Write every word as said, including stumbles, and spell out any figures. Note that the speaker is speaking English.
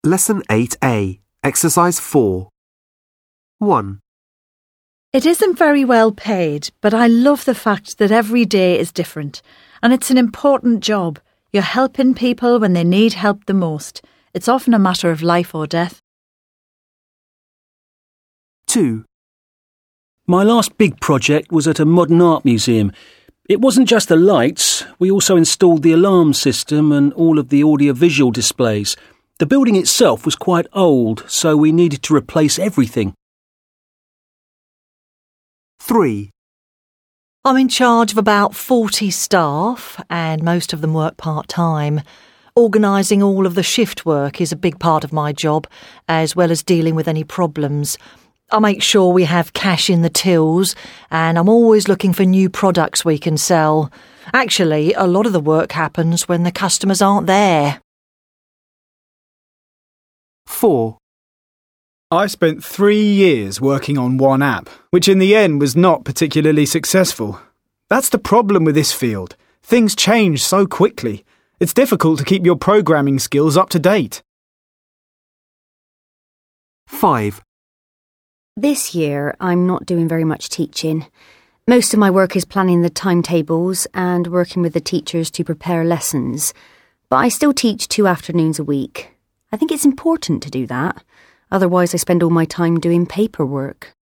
Lesson eight A, Exercise four. one. It isn't very well paid, but I love the fact that every day is different, and it's an important job. You're helping people when they need help the most. It's often a matter of life or death. two. My last big project was at a modern art museum. It wasn't just the lights, we also installed the alarm system and all of the audiovisual displays. The building itself was quite old, so we needed to replace everything. three. I'm in charge of about forty staff, and most of them work part-time. Organising all of the shift work is a big part of my job, as well as dealing with any problems. I make sure we have cash in the tills, and I'm always looking for new products we can sell. Actually, a lot of the work happens when the customers aren't there. four. I spent three years working on one app, which in the end was not particularly successful. That's the problem with this field. Things change so quickly. It's difficult to keep your programming skills up to date. five. This year, I'm not doing very much teaching. Most of my work is planning the timetables and working with the teachers to prepare lessons. But I still teach two afternoons a week. I think it's important to do that. Otherwise, I spend all my time doing paperwork.